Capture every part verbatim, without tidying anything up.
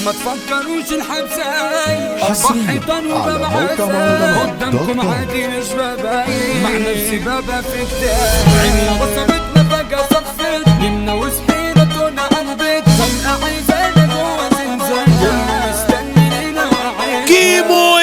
ما تفكروش الحبساي حصرياً حيطان على وباب موقع عزاي مهرجانات قدامكم دوت كوم. عادي مش باباي مع نفسي بابا في كتاب عيننا وصفتنا فجأة صفت نمنا وصحينا تونا عن بيت فجأة عايزانا جوا زنزانة مستني لينا وعين كيمو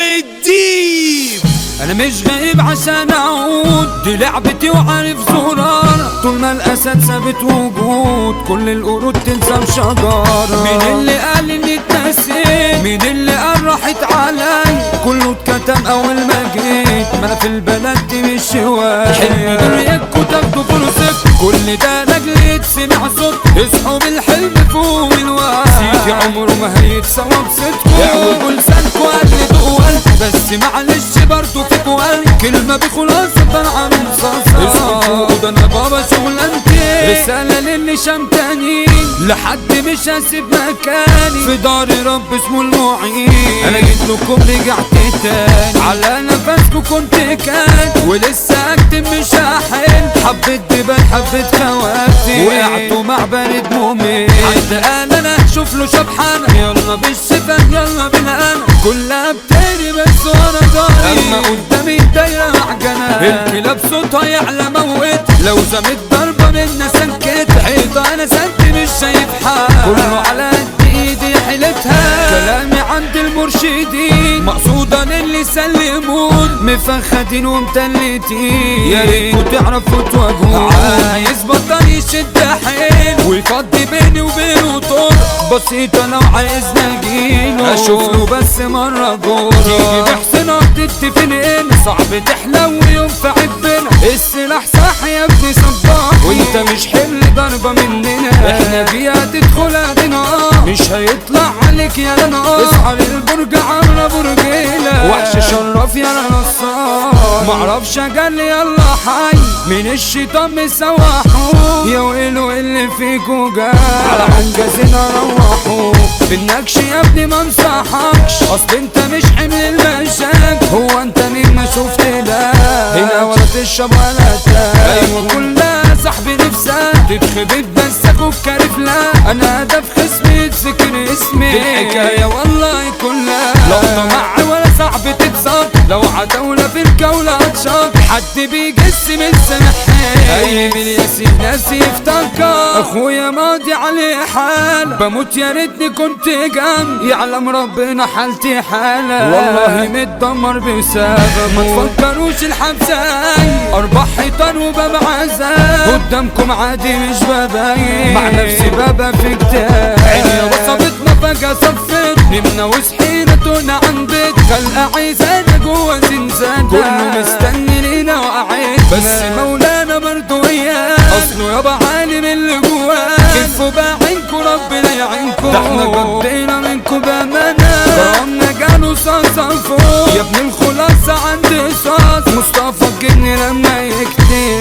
الديب. انا مش غايب عشان اعود، دي لعبتي وعارف زرار، طول ما الاسد ثابت وجود كل القرود تنسى بشجارة. مين اللي قال اني اتنسيت؟ مين اللي قال راحت علي؟ كله اتكتم اول ما جيت، ما انا في البلد دي مش شوية. حلمي دنياكوا تاخدوا فرصتكم، كل ده لاجل يتسمع صوت، اصحوا بالحلم فوق الوقت. سيدي عمره ما هيتسوى بصدقكم، اعوجوا لسانكوا قلدوا قلب، بس معلش برضو فيكوا قلب، كلمة بخلاصة طالعة من صاصة. اسكتوا ده انا بابا شغلانتي، رسالة للي شمتانين، لحد مش هسيب مكاني، في دار رب اسمه المعين. انا جيت لكم رجعت تاني، على نفسكوا كنت كان، ولسه اكتب مش هحل، حبيت دبل حبيت خواتي، وقعتوا مع بارد مؤمن. حد قال انا شوف له شبحانة، يلا بالشفا يلا بنا انا، كلها بتاني بس وانا ضايق، اما قدامي دايرة معجنة، الكلاب صوتها يعلى موت، لو زمت ضربة منا سنكت، حيطة انا سنت مش شايف حال، كله على قد ايدي حيلتها، كلامي عند المرشدين، مقصودا اللي سلمون، مفخدين ومتلتين، يا ريتوا تعرفوا تواجهون، عايز بطل يشد حيل، ويفضي بيني وبينه طرق بسيطة، لو عايز نجيله اشوفه بس مرة جورة، تيجي بحسن تتفنين، صعب تحلى وينفع بنا، السلاح صح يا ابني صباح، وانت مش حمل ضربة مننا، احنا فيها تدخل ادنا، مش هيطلع عليك يا لنا، اصحى للبرج عمرة برجيلة، وحش شرف يا نصار، معرفش اجل يلا حي، من الشيطان مسوحوه، يا ويلو اللي فيكوا جاي، على عنجزنا روحوه، بالنكش يا ابني ما انصحكش، اصل انت مش حمل المشاك، هو انت مين ما شفت لا هنا ولا تشرب ولا تاك، ايوه كلها صاحبي نفسك تتخبط بس اخوك كارف، لا انا هدف خصمي يتذكر اسمي، دي الحكايه والله كلها، لو طمع ولا صعب تتصاب، لو عتاولة في الجولة هتشاط، حد بيجس من سمحين، اي من ياسين ناسي يفتكر، اخويا ماضي عليه حالة، بموت يا ريتني كنت جنب، يعلم ربنا حالتي حالة، والله متدمر بسبب، ما تفكروش الحبساي، اربع حيطان وباب عزاي، قدامكم عادي مش باباي، مع نفسي بابا في كتاب، عيني وصفتنا فجأة صفت، نمنا وصحينا تونا عن بيت، خلقة عايزانا جوا زنزانة، كله مستني لينا وقعد، بس مولانا برضو اياه، اصله يابا عالم اللي جواه، كيفوا باعينكوا ربنا يعينكوا، ده احنا قضينا منكوا بامانة، كرامنا جالوا صاصة فوق، يا ابن الخلاصة عندي صاص، مصطفى الجن لما يكتب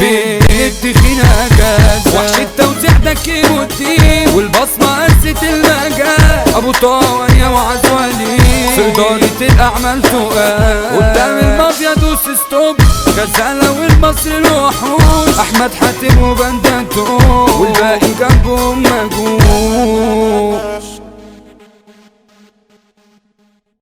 بيدي اجاز، وحش التوزيع ده كيمو الديب، والبصمة قست المجال، ابو طاوة يا وعزولي، في إدارة الأعمال تقال، قدام المافيا دوس ستوب، غزالة والمصري الوحوش، أحمد حاتم وبندته، والباقي جنبهم مجوش.